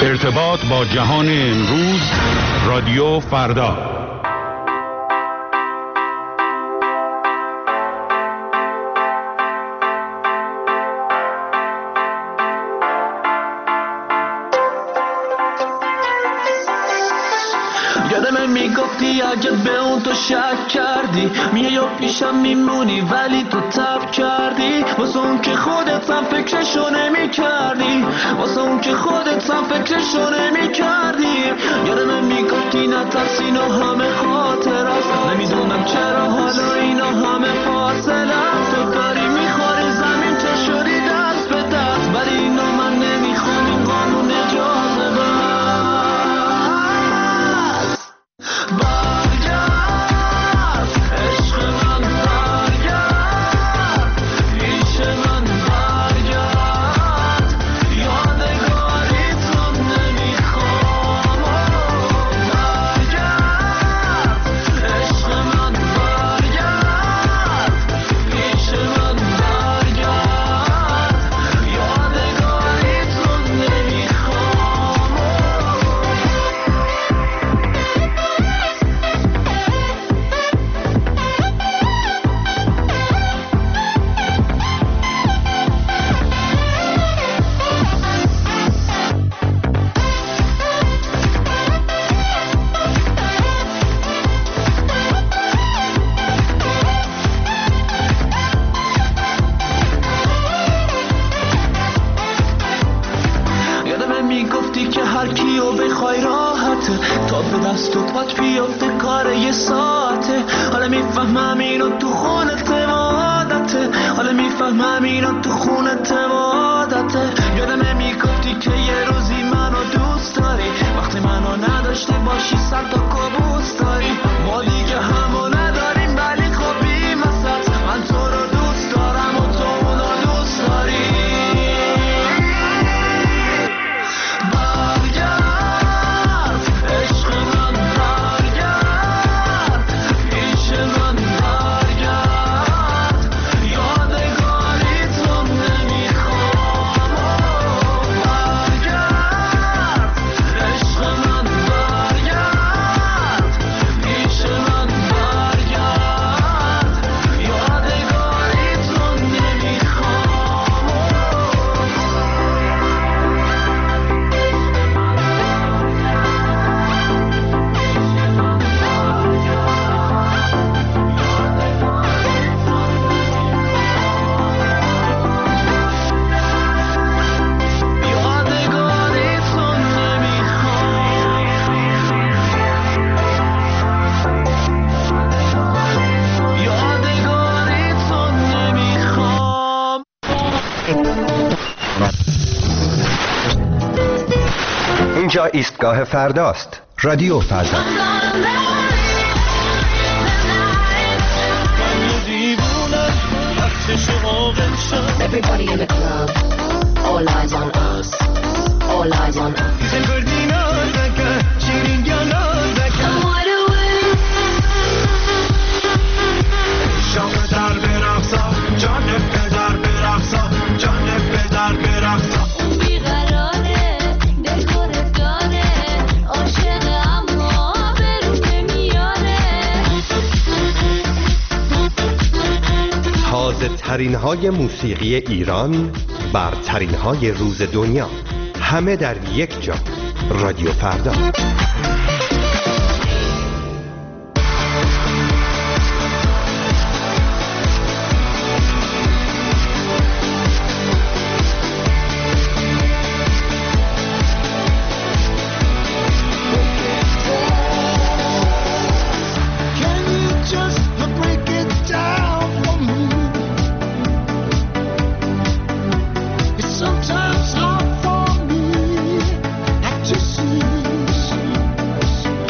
ارتباط با جهان امروز، رادیو فردا. یادم میگفتی عجب به اون تو شک کردی، میای و پیشم میمونی ولی تو تب کردی، واسه اون که خودت هم فکرشو نمی کردی، واسه اون که خودت هم فکرشو نمی کردی. یادم میگفتی نترسی اینا همه خاطر است، نمیدونم چرا حالا اینا همه فاصله است. تو داری میخوری زمین چه شدی دست به دست، ولی اینا من نمیخوام، این قانون اجازه بس. اینجا ایستگاه فرداست. رادیو فردا. Everybody in the club, all eyes on us, all eyes on us. ترین های موسیقی ایران، برترین های روز دنیا، همه در یک جا. رادیو فردا. Sometimes hard for me not to see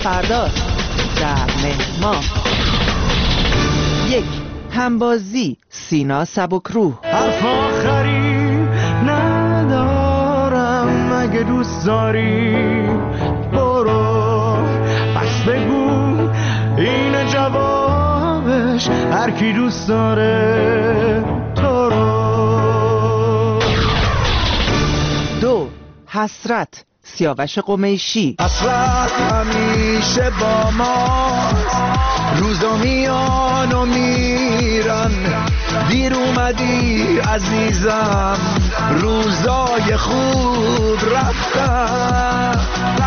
فرداست در مهما. 1. همبازی سینا سبکروح. حرف آخری ندارم، مگه دوست داری برو پس بگو این جوابش، هر کی دوست داره تو رو. 2. حسرت سیاوش قمیشی. حسرت همیشه با ما، روزا میان و میرن، دیر اومدی عزیزم، روزای خوب رفتن.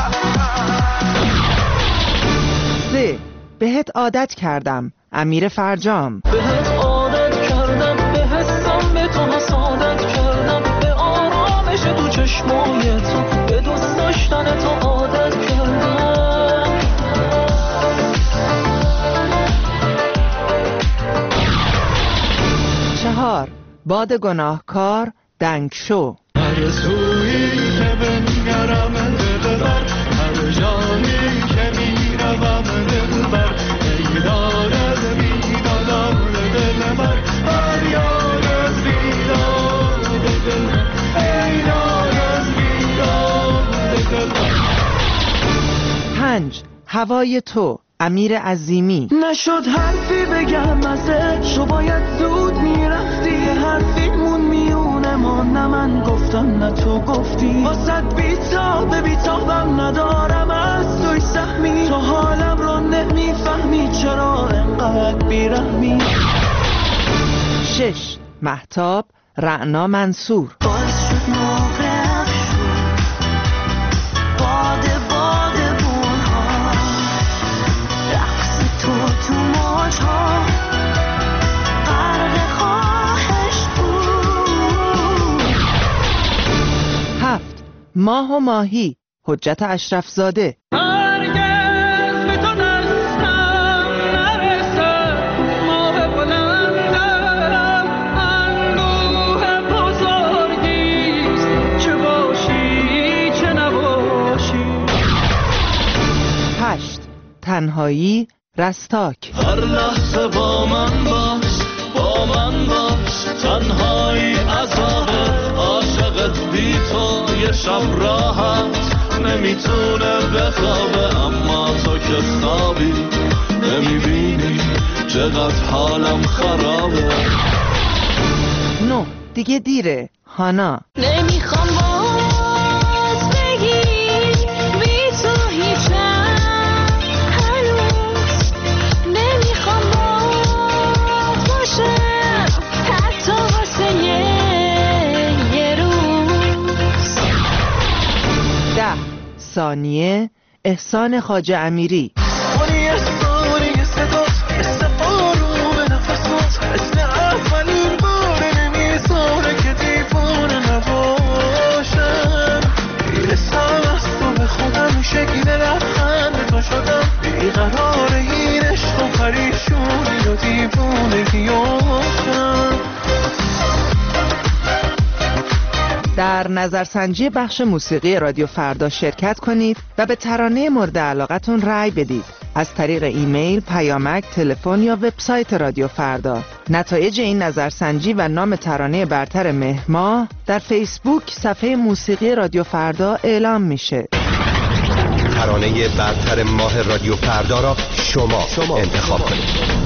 3. بهت عادت کردم امیر فرجام. بهت عادت کردم، به حسم به تو حسادت کردم، به آرامش تو چشمای تو، به دوست داشتن تو عادت کردم. 4. باد گناهکار دنگشو. هر سویی که بنگرم دلبر، هر جایی که میروم دلبر، ایدان از بیدادم دلبر، فریاد از بیداد دلبر، ایدان از بیداد دلبر. 5. هوای تو امیر عظیمی. نشد حرفی بگم ازش، و باید زود میرفتی، حرفیمون میونه ما، نه من گفتم نه تو گفتی، واسد بیتابم ندارم از توی سهمی، تو حالم رو نمیفهمی چرا انقدر بیرحمی. 6. مهتاب رعنا منصور. باعث شد موقع باده بونها، رقص تو موجها، غرق خواهش بود. 7. ماه و ماهی حجت اشرف زاده. هرگز به تو دستم نرسه، ماه بلندم اندوه بزرگیست، چه باشی چه نباشی. 8. تنهایی رستاک. هر لحظه با من باش، تنهایی عذابه، عاشقت بی تو یه شب راحت نمیتونه بخوابه، اما تو که خوابی نمیبینی چقدر حالم خرابه. 9. دیگه دیره هانا. نمیخوام باز بگی بی تو هیچم، هنوز نمیخوام باز باشم، حتی واسه یه روز. 10. ثانیه احسان خواجه امیری. ثانیه صدات مثل بارون نفسات، مثل اولین بار نمیذاره که دیوانه نباشم، میرسم از تو به خودم، شکل لبخند تو شدم، بیقرار این عشق و پریشونی و دیوانگی افتم. در نظرسنجی بخش موسیقی رادیو فردا شرکت کنید و به ترانه مورد علاقتون رأی بدید از طریق ایمیل، پیامک، تلفن یا وبسایت رادیو فردا. نتایج این نظرسنجی و نام ترانه برتر مهر در فیسبوک صفحه موسیقی رادیو فردا اعلام میشه. ترانه برتر ماه رادیو فردا را شما انتخاب کنید.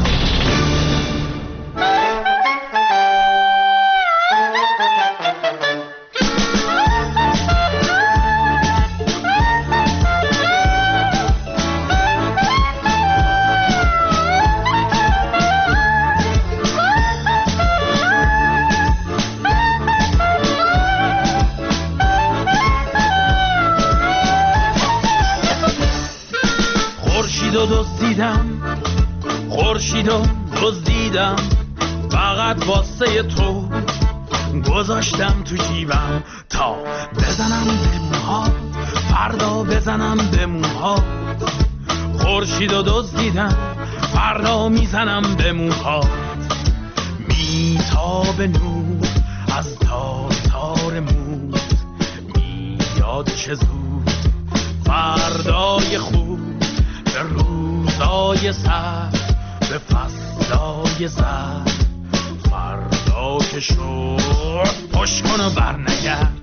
خورشید و دزدیدم، فقط واسه تو گذاشتم تو جیبم، تا بزنم به موها، فردا بزنم به موها. خورشید و دزدیدم، فردا میزنم به موها، میتاب نور از تار موت، میاد چه زود فردای خوب بالای سر به فصلای زر، فردا که شد پشت کن و برنگرد.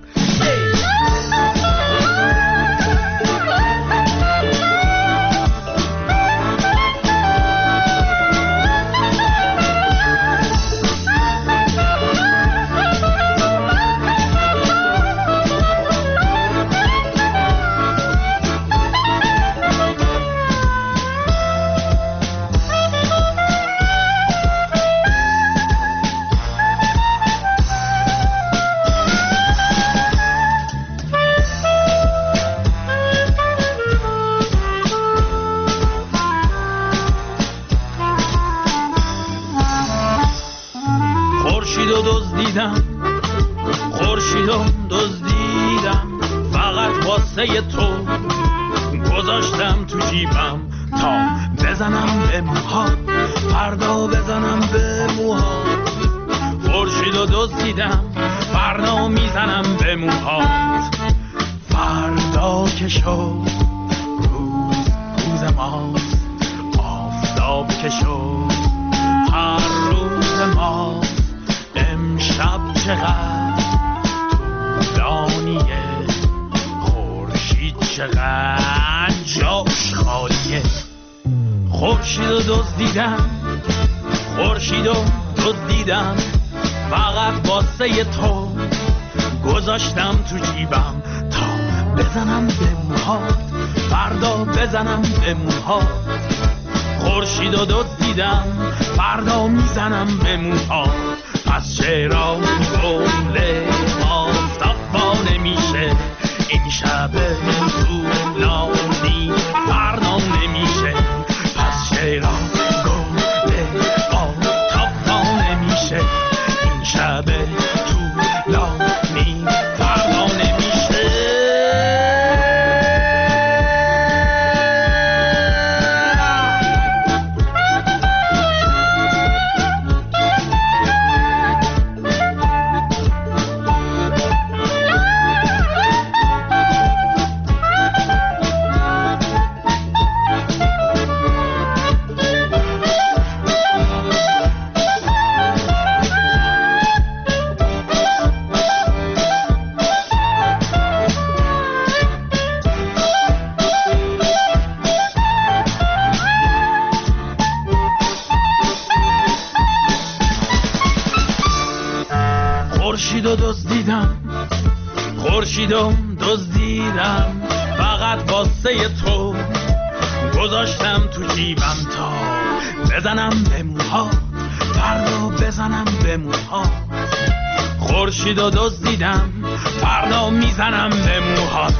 خورشیدو دزدیدم فقط واسه تو، گذاشتم تو جیبم تا بزنم به موهات، فردا بزنم به موهات. خورشیدو دزدیدم فردا میزنم به موهات، فردا که شد روز ماست، آفتاب که شد هر روز ماست. امشب چقدر طولانیه، خورشید چقدر جاش خالیه. خورشیدو دزدیدم، خورشیدو دزدیدم فقط واسه تو، گذاشتم تو جیبم تا بزنم به موهات، فردا بزنم به موهات. خورشیدو دزدیدم فردا میزنم به موهات. پس چرا گل آفتاب وا نمیشه، این شب طولانی فردا نمیشه. پس چرا گل آفتاب وا نمیشه، این شب طولانی فردا نمیشه. خورشیدو دزدیدم فقط واسه تو، گذاشتم تو جیبم تا بزنم به موهات، فردا بزنم به موهات. خورشیدو دزدیدم فردا میزنم به موهات.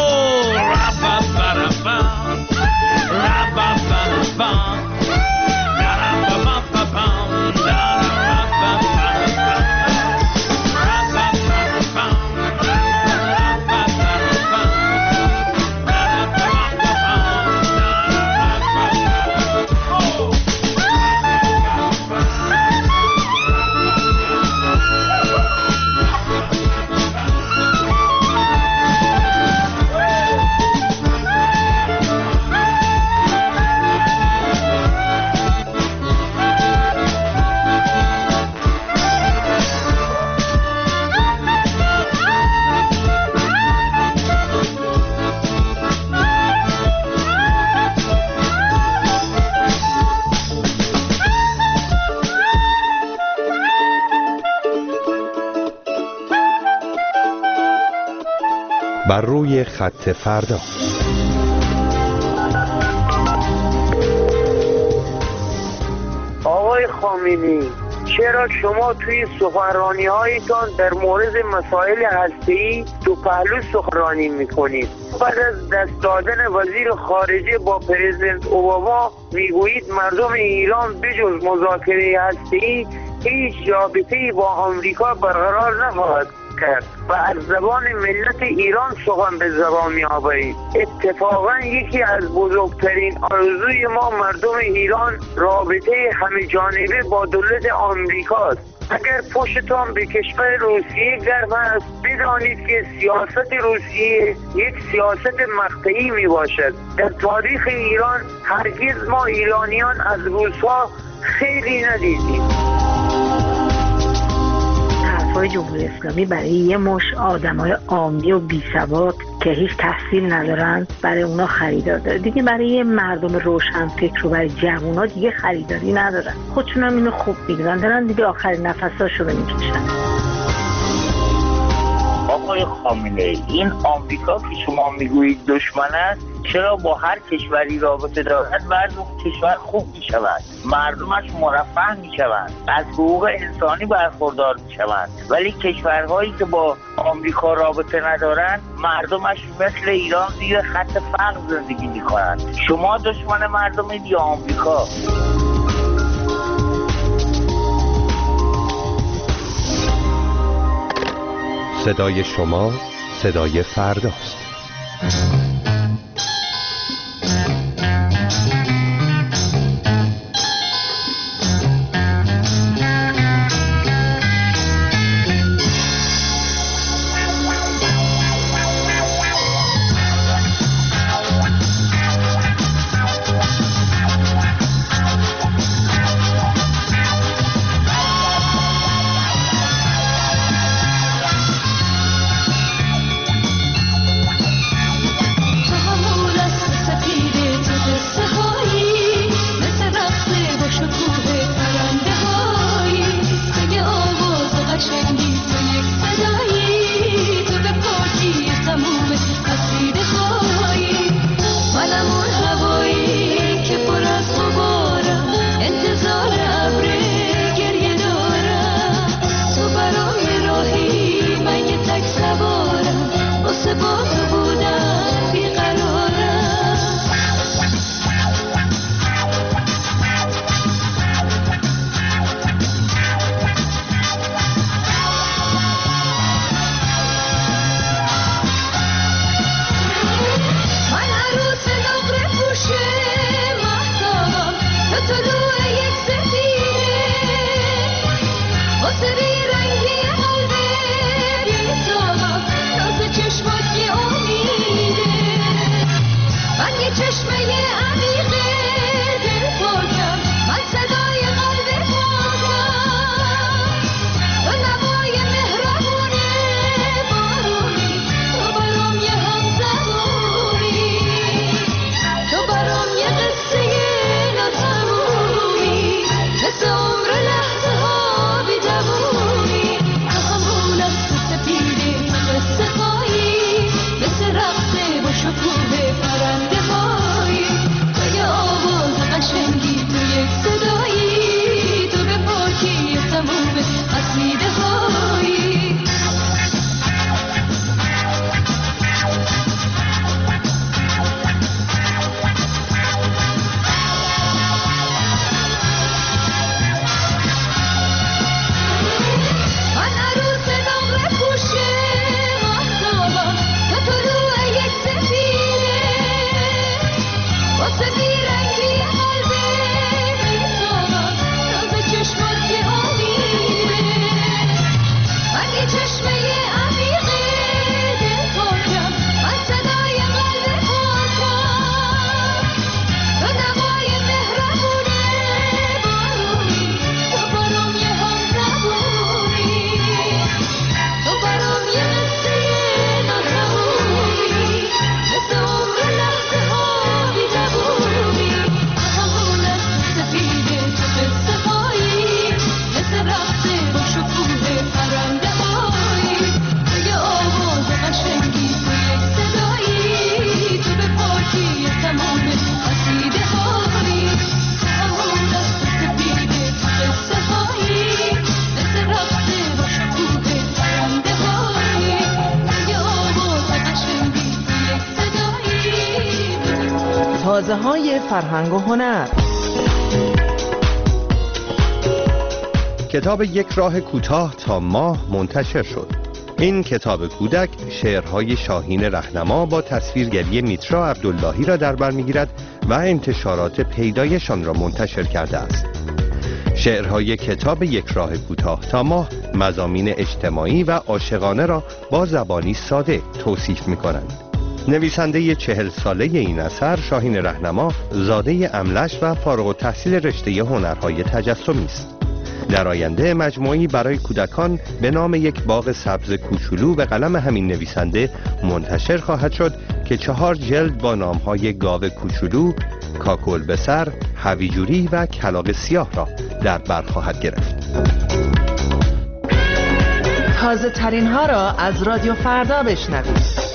بر روی خط فردا. آقای خامنه‌ای، چرا شما توی سخنرانی‌هایتان در مورد مسائل هسته‌ای دو پهلو سخنرانی می‌کنید؟ بعد از دست دادن وزیر خارجه با پرزیدنت اوباما میگویید مردم ایران بجز مذاکره هسته‌ای هیچ رابطه‌ای با آمریکا برقرار نخواهد کرد و از زبان ملت ایران سخن به زبان می‌آورید. اتفاقا یکی از بزرگترین آرزوی ما مردم ایران رابطه همه جانبه با دولت آمریکاست. اگر پشتان به کشور روسیه گرم است، بدانید که سیاست روسیه یک سیاست مقطعی می باشد. در تاریخ ایران هرگز ما ایرانیان از روس‌ها خیلی ندیدیم. حرفای جمهوری اسلامی برای یه مش آدمای عامی و بی‌سواد که هیچ تحصیل ندارن برای اونا خریدار داره دیگه. برای یه مردم روشنفکر و برای جوونا دیگه خریداری ندارن. خودشون هم اینو خوب میدونن، دارن دیگه آخرین نفساشو رو میکشن. آقای خامنه‌ای، این آمریکا که شما میگویید دشمن است، چرا با هر کشوری رابطه دارد مردم کشور خوب میشوند، مردمش مرفه میشوند، از حقوق انسانی برخوردار میشوند، ولی کشورهایی که با آمریکا رابطه ندارند مردمش مثل ایران زیر خط فقر زندگی میکنند. شما دشمن مردمید یا آمریکا؟ صدای شما صدای فرداست. تازه‌های فرهنگ و هنر. کتاب یک راه کوتاه تا ماه منتشر شد. این کتاب کودک شعرهای شاهین رهنما با تصویرگری میترا عبداللهی را در بر می‌گیرد و انتشارات پیدایشان را منتشر کرده است. شعرهای کتاب یک راه کوتاه تا ماه مضامین اجتماعی و عاشقانه را با زبانی ساده توصیف می‌کنند. نویسنده 40 ساله این اثر شاهین رهنما زاده املش و فارغ التحصیل رشته هنرهای تجسمی است. در آینده مجموعی برای کودکان به نام یک باغ سبز کوچولو به قلم همین نویسنده منتشر خواهد شد که 4 جلد با نام‌های گاو کوچولو، کاکل به سر، هویجوری و کلاغ سیاه را در بر خواهد گرفت. تازه ترین ها را از رادیو فردا بشنوید.